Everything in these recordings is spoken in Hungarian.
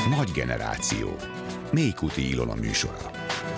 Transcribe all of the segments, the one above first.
Nagy generáció. Mélykuti Ilona műsora.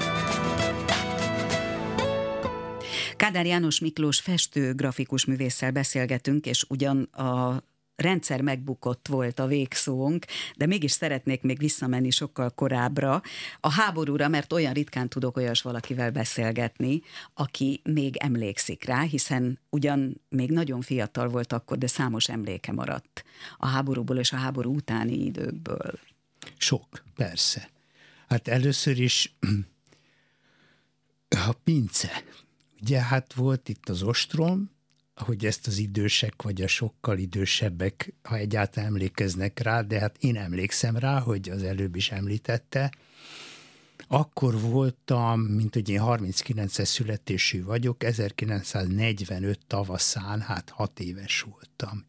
Kádár János Miklós festő, grafikus művésszel beszélgetünk, és ugyan a rendszer megbukott volt a végszónk, de mégis szeretnék még visszamenni sokkal korábbra, a háborúra, mert olyan ritkán tudok olyas valakivel beszélgetni, aki még emlékszik rá, hiszen ugyan még nagyon fiatal volt akkor, de számos emléke maradt a háborúból és a háború utáni időkből. Sok, persze. Hát először is a pince. Ugye hát volt itt az ostrom, ahogy ezt az idősek vagy a sokkal idősebbek, ha egyáltalán emlékeznek rá, de hát én emlékszem rá, hogy az előbb is említette. Akkor voltam, mint hogy én 39-es születésű vagyok, 1945 tavaszán, hát 6 éves voltam.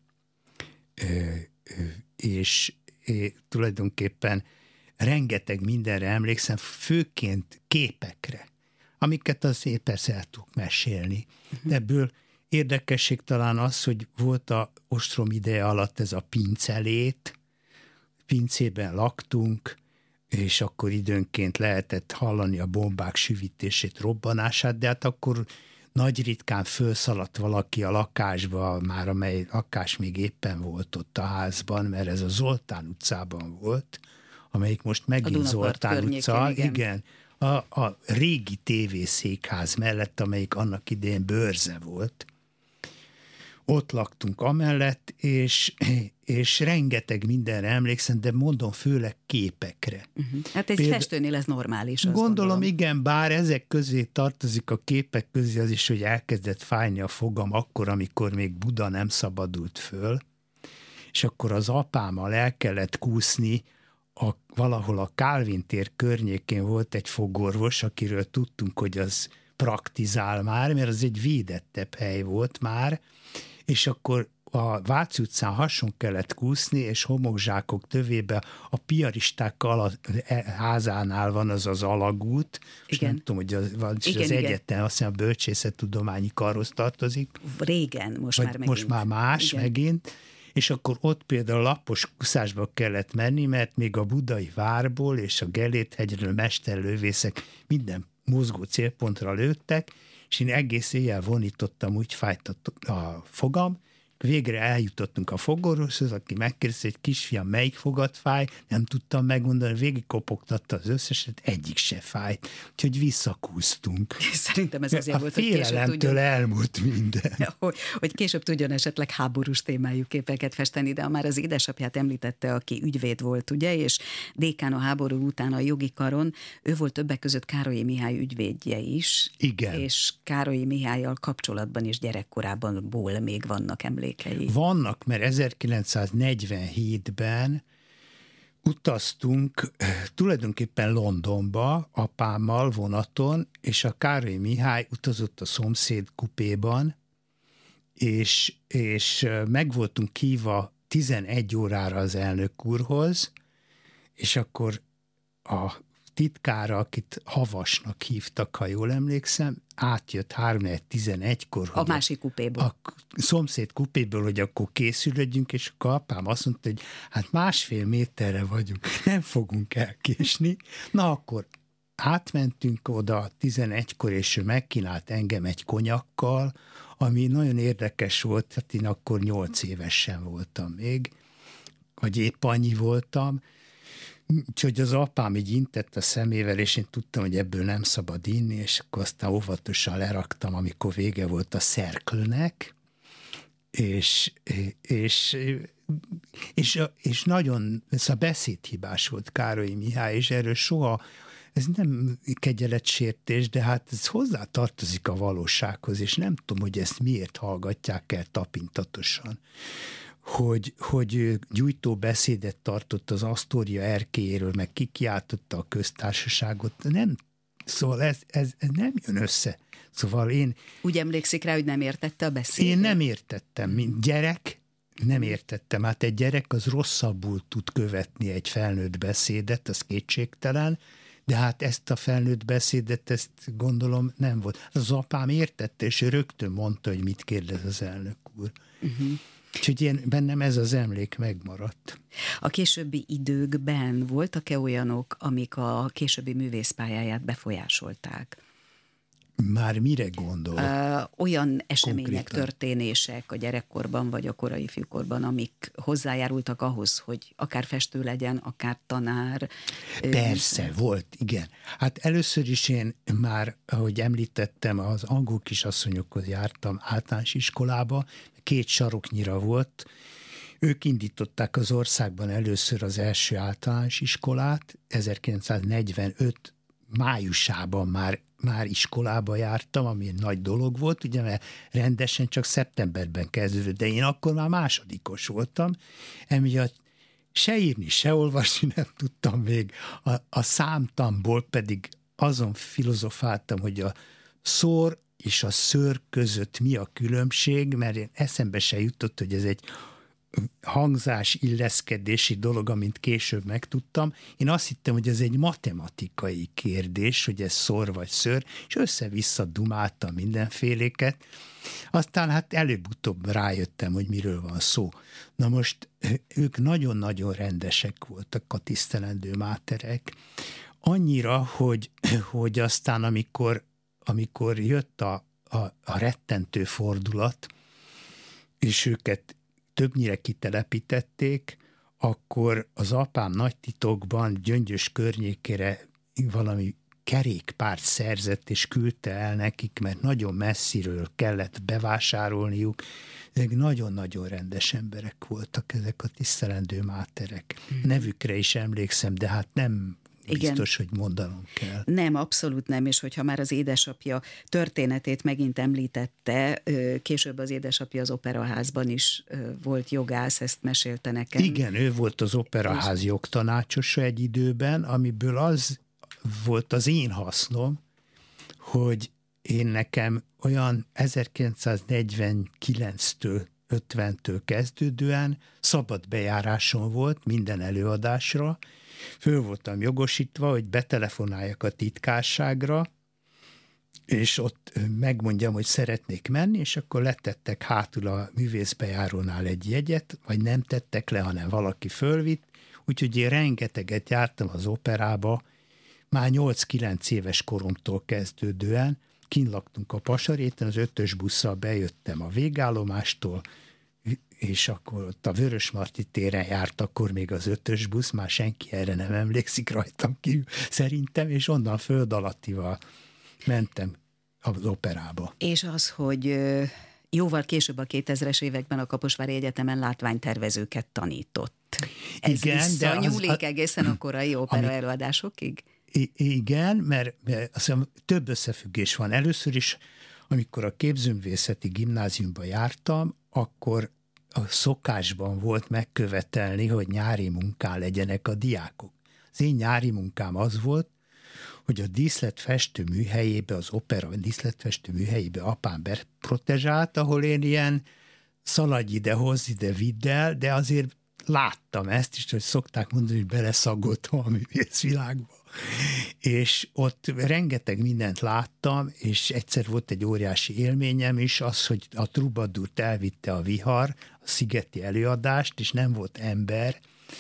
És tulajdonképpen rengeteg mindenre emlékszem, főként képekre, amiket azért persze el tudok mesélni. De ebből érdekesség talán az, hogy volt a ostrom ideje alatt ez a pincelét, pincében laktunk, és akkor időnként lehetett hallani a bombák süvítését, robbanását, de hát akkor nagy ritkán fölszaladt valaki a lakásba, már amely lakás még éppen volt ott a házban, mert ez a Zoltán utcában volt, amelyik most megint Zoltán utca. Igen. A régi tévészékház mellett, amelyik annak idején bőrze volt. Ott laktunk amellett, és rengeteg mindenre emlékszem, de mondom, főleg képekre. Hát egy festőnél ez normális. Gondolom, igen, bár ezek közé tartozik a képek közé az is, hogy elkezdett fájni a fogam akkor, amikor még Buda nem szabadult föl, és akkor az apámmal el kellett kúszni, valahol a Kálvin tér környékén volt egy fogorvos, akiről tudtunk, hogy az praktizál már, mert az egy védettebb hely volt már, és akkor a Váci utcán hason kellett kúszni, és homokzsákok tövébe a piaristákkal a házánál van az alagút, és nem tudom, hogy az egyetem, azt hiszem a bölcsészettudományi karhoz tartozik. Régen, most már megint. Most már más, igen. Megint. És akkor ott például lapos kuszásba kellett menni, mert még a budai várból és a Geléthegyről mesterlövészek minden mozgó célpontra lőttek, és én egész éjjel vonítottam, úgy fájt a fogam. Végre eljutottunk a fogorvoshoz, aki megkérdezte, hogy kisfiam, melyik fogad fáj, nem tudtam megmondani, végig kopogtatta az összeset, egyik se fájt, úgyhogy visszakúztunk. Szerintem ez azért volt, hogy félelemtől tudjon, elmúlt minden. Hogy később tudjon esetleg háborús témájú képeket festeni, de már az édesapját említette, aki ügyvéd volt, ugye, és dékán a háború után a jogi karon, ő volt többek között Károlyi Mihály ügyvédje is. Igen. És Károlyi Mihállyal kapcsolatban is gyerekkorában még vannak emlékei. Vannak, mert 1947-ben utaztunk tulajdonképpen Londonba apámmal vonaton, és a Károlyi Mihály utazott a szomszéd kupéban, és meg voltunk hívva 11 órára az elnök úrhoz, és akkor a titkára, akit Havasnak hívtak, ha jól emlékszem, átjött 3:11-kor. A másik kupéból. A szomszéd kupéből, hogy akkor készülődjünk, és akkor apám azt mondta, hogy hát 1,5 méterre vagyunk, nem fogunk elkésni. Na akkor átmentünk oda 11-kor, és ő megkínált engem egy konyakkal, ami nagyon érdekes volt, hát én akkor 8 évesen voltam még, vagy épp annyi voltam, úgyhogy az apám így intett a szemével, és én tudtam, hogy ebből nem szabad inni, és akkor aztán óvatosan leraktam, amikor vége volt a szerklnek, és nagyon, ez a beszédhibás volt Károlyi Mihály, és erről soha, ez nem kegyeletsértés, de hát ez hozzá tartozik a valósághoz, és nem tudom, hogy ezt miért hallgatják el tapintatosan. Hogy gyújtó beszédet tartott az Asztória erkélyéről, meg kikiáltotta a köztársaságot. Nem, szóval ez nem jön össze. Szóval én... Úgy emlékszik rá, hogy nem értette a beszédet? Én nem értettem, mint gyerek, nem értettem. Hát egy gyerek az rosszabbul tud követni egy felnőtt beszédet, az kétségtelen, de hát ezt a felnőtt beszédet, ezt gondolom nem volt. Az apám értette, és ő rögtön mondta, hogy mit kérdez az elnök úr. Úgyhogy bennem ez az emlék megmaradt. A későbbi időkben voltak-e olyanok, amik a későbbi művészpályáját befolyásolták? Már mire gondol? Olyan események, konkrétan? Történések a gyerekkorban vagy a korai ifjúkorban, amik hozzájárultak ahhoz, hogy akár festő legyen, akár tanár. Persze, volt, igen. Hát először is én már, ahogy említettem, az angol kisasszonyokhoz jártam általános iskolába, 2 saroknyira volt. Ők indították az országban először az első általános iskolát, 1945 májusában már iskolába jártam, ami egy nagy dolog volt, ugye, mert rendesen csak szeptemberben kezdődött, de én akkor már másodikos voltam, emiatt se írni, se olvasni nem tudtam még. A számtamból pedig azon filozofáltam, hogy a szór és a szőr között mi a különbség, mert én eszembe se jutott, hogy ez egy hangzás illeszkedési dolog, amint később megtudtam. Én azt hittem, hogy ez egy matematikai kérdés, hogy ez szor vagy szőr, és össze-vissza dumáltam mindenféléket. Aztán hát előbb-utóbb rájöttem, hogy miről van szó. Na most ők nagyon-nagyon rendesek voltak, a tisztelendő máterek. Annyira, hogy aztán amikor jött a rettentő fordulat, és őket többnyire kitelepítették, akkor az apám nagy titokban Gyöngyös környékére valami kerékpárt szerzett, és küldte el nekik, mert nagyon messziről kellett bevásárolniuk. Ezek nagyon-nagyon rendes emberek voltak, ezek a tisztelendő máterek. Nevükre is emlékszem, de hát nem biztos, hogy mondanom kell. Nem, abszolút nem, és hogyha már az édesapja történetét megint említette, később az édesapja az Operaházban is volt jogász, ezt mesélte nekem. Igen, ő volt az Operaház jogtanácsosa egy időben, amiből az volt az én hasznom, hogy én nekem olyan 1949-től 50-től kezdődően szabad bejárásom volt minden előadásra. Föl voltam jogosítva, hogy betelefonáljak a titkárságra, és ott megmondjam, hogy szeretnék menni, és akkor letettek hátul a művészbejárónál egy jegyet, vagy nem tettek le, hanem valaki fölvitt. Úgyhogy én rengeteget jártam az operába, már 8-9 éves koromtól kezdődően. Kint laktunk a Pasaréten, az 5-ös busszal bejöttem a végállomástól, és akkor ott a Vörösmarty téren járt akkor még az 5-ös busz, már senki erre nem emlékszik rajtam kívül szerintem, és onnan föld alattival mentem az operába. És az, hogy jóval később a 2000-es években a Kaposvári Egyetemen látványtervezőket tanított. Ez visszanyúlik egészen a korai opera előadásokig? Igen, mert azt hiszem, több összefüggés van. Először is, amikor a képzőművészeti gimnáziumba jártam, akkor a szokásban volt megkövetelni, hogy nyári munkán legyenek a diákok. Az én nyári munkám az volt, hogy a díszletfestő műhelyébe, az opera díszletfestő műhelyébe apám beprotezsált, ahol én ilyen szaladj ide, hozz ide, vidd el, de azért láttam ezt is, hogy szokták mondani, hogy beleszagoltam a művészvilágba. És ott rengeteg mindent láttam, és egyszer volt egy óriási élményem is, az, hogy a Trubadúrt elvitte a vihar, a szigeti előadást, és nem volt ember.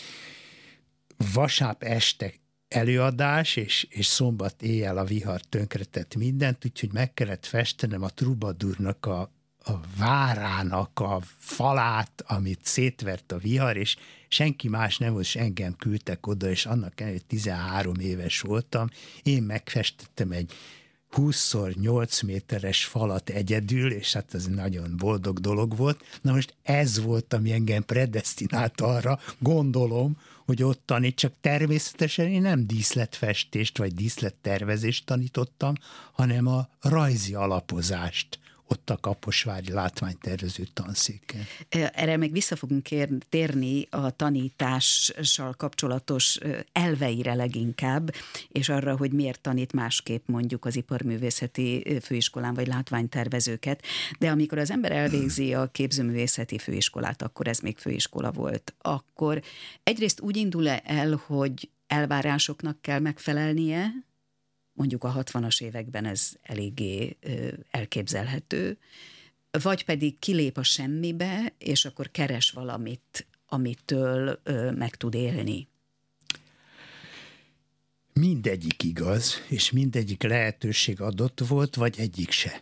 Vasárnap este előadás, és szombat éjjel a vihar tönkretett mindent, úgyhogy meg kellett festenem a Trubadúrnak a várának a falát, amit szétvert a vihar, és senki más nem volt, és engem küldtek oda, és annak ellenére 13 éves voltam. Én megfestettem egy 20x8 méteres falat egyedül, és hát ez nagyon boldog dolog volt. Na most ez volt, ami engem predesztinált arra, gondolom, hogy ott tanít, csak természetesen én nem díszletfestést vagy díszlettervezést tanítottam, hanem a rajzi alapozást ott a kaposvári látványtervező tanszéken. Erre még vissza fogunk térni a tanítással kapcsolatos elveire leginkább, és arra, hogy miért tanít másképp mondjuk az iparművészeti főiskolán vagy látványtervezőket, de amikor az ember elvégzi a képzőművészeti főiskolát, akkor ez még főiskola volt, akkor egyrészt úgy indul el, hogy elvárásoknak kell megfelelnie, mondjuk a 60-as években ez eléggé elképzelhető, vagy pedig kilép a semmibe, és akkor keres valamit, amitől meg tud élni. Mindegyik igaz, és mindegyik lehetőség adott volt, vagy egyik se.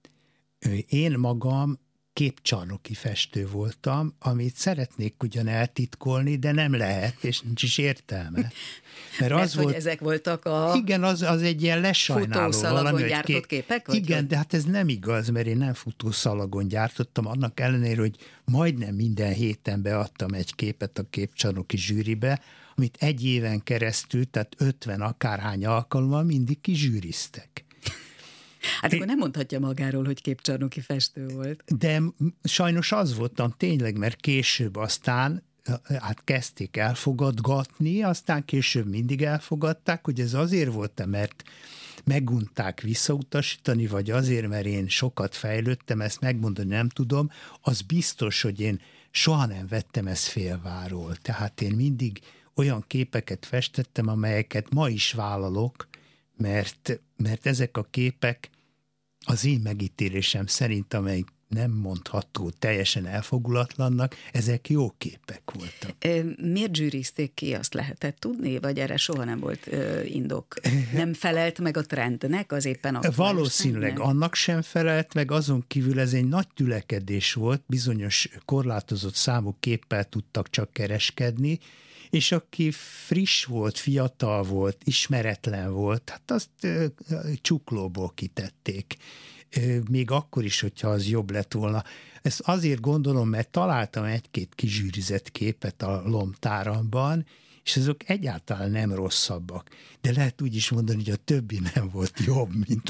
Én magam képcsarnoki festő voltam, amit szeretnék ugyan eltitkolni, de nem lehet, és nincs is értelme. Mert az hogy volt, ezek voltak a igen, az egy ilyen lesajnáló valami, gyártott képek? Vagy igen, de hát ez nem igaz, mert én nem futószalagon gyártottam, annak ellenére, hogy majdnem minden héten beadtam egy képet a képcsarnoki zsűribe, amit egy éven keresztül, tehát 50 akárhány alkalommal mindig kizsűriztek. Hát akkor nem mondhatja magáról, hogy képcsarnoki festő volt. De sajnos az voltam tényleg, mert később aztán hát kezdték elfogadgatni, aztán később mindig elfogadták, hogy ez azért volt, mert megunták visszautasítani, vagy azért, mert én sokat fejlődtem, ezt megmondani nem tudom, az biztos, hogy én soha nem vettem ezt félváról. Tehát én mindig olyan képeket festettem, amelyeket ma is vállalok, mert ezek a képek az én megítélésem szerint, amelyik nem mondható teljesen elfogulatlannak, ezek jó képek voltak. Miért zsűrizték ki, azt lehetett tudni, vagy erre soha nem volt indok? Nem felelt meg a trendnek, az éppen a valószínűleg annak sem felelt meg, azon kívül ez egy nagy tülekedés volt, bizonyos korlátozott számú képpel tudtak csak kereskedni, és aki friss volt, fiatal volt, ismeretlen volt, hát azt csuklóból kitették. Még akkor is, hogyha az jobb lett volna. Ezt azért gondolom, mert találtam egy-két kizsűrizett képet a lomtáramban, és azok egyáltalán nem rosszabbak. De lehet úgy is mondani, hogy a többi nem volt jobb, mint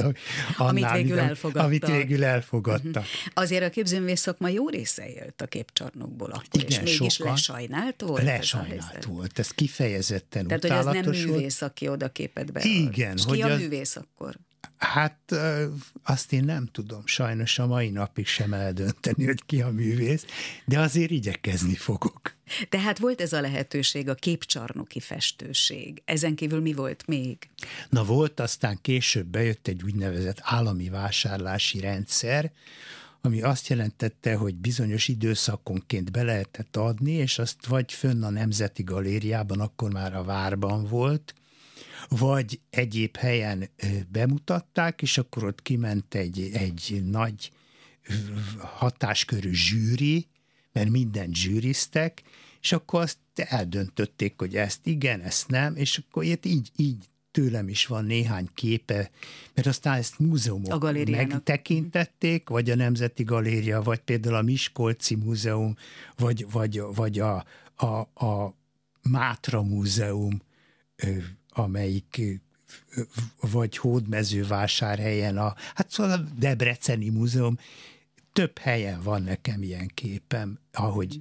amit végül elfogadtak. Azért a képzőművész szakma jó része élt a képcsarnokból akkor, igen, és mégis lesajnált volt? Lesajnált volt, ez kifejezetten tehát, utálatos volt. Tehát, hogy az nem művész, aki oda képet bead. Igen. És ki a művész akkor? Hát azt én nem tudom, sajnos a mai napig sem eldönteni, hogy ki a művész, de azért igyekezni fogok. Tehát volt ez a lehetőség, a képcsarnoki festőség. Ezen kívül mi volt még? Na volt, aztán később bejött egy úgynevezett állami vásárlási rendszer, ami azt jelentette, hogy bizonyos időszakonként be lehetett adni, és azt vagy fönn a Nemzeti Galériában, akkor már a Várban volt, vagy egyéb helyen bemutatták, és akkor ott kiment egy nagy hatáskörű zsűri, mert mindent zsűriztek, és akkor azt eldöntötték, hogy ezt igen, ezt nem, és akkor így tőlem is van néhány képe, mert aztán ezt múzeumok megtekintették, vagy a Nemzeti Galéria, vagy például a Miskolci Múzeum, vagy a Mátra Múzeum, amelyik vagy Hódmezővásárhelyen, szóval a Debreceni Múzeum, több helyen van nekem ilyen képem, ahogy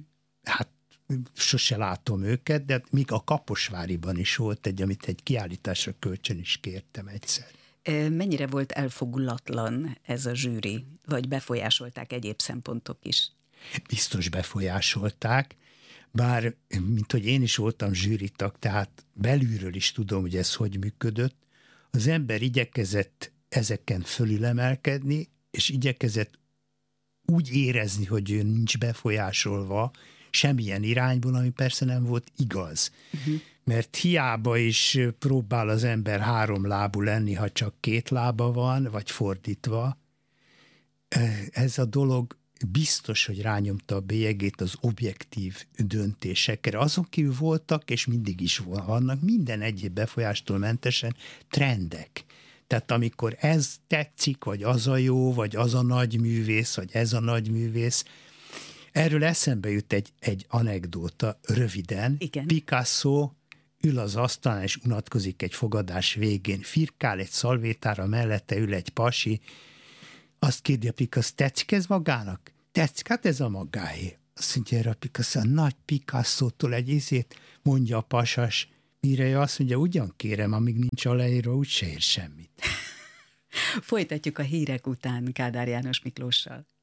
sose látom őket, de még a Kaposváriban is volt amit egy kiállításra kölcsön is kértem egyszer. Mennyire volt elfogulatlan ez a zsűri, vagy befolyásolták egyéb szempontok is? Biztos befolyásolták, bár, mint hogy én is voltam zsűritag, tehát belülről is tudom, hogy ez hogy működött, az ember igyekezett ezeken fölülemelkedni, és igyekezett úgy érezni, hogy ő nincs befolyásolva semmilyen irányból, ami persze nem volt igaz. Mert hiába is próbál az ember 3 lábú lenni, ha csak 2 lába van, vagy fordítva. Ez a dolog biztos, hogy rányomta a bélyegét az objektív döntésekre. Azon kívül voltak, és mindig is vannak, minden egyéb befolyástól mentesen trendek. Tehát amikor ez tetszik, vagy az a jó, vagy az a nagy művész, vagy ez a nagy művész, erről eszembe jut egy anekdóta röviden. Igen. Picasso ül az asztalán, és unatkozik egy fogadás végén. Firkál egy szalvétára, mellette ül egy pasi. Azt kérdi a Picasso, tetszik ez magának? Tetszik, hát ez a magáé. Azt mondja erre a Picasso, a nagy Picasso-tól egy izét, mondja a pasas, mire azt mondja, ugyan kérem, amíg nincs aláírva, úgyse ér semmit. Folytatjuk a hírek után Kádár János Miklóssal.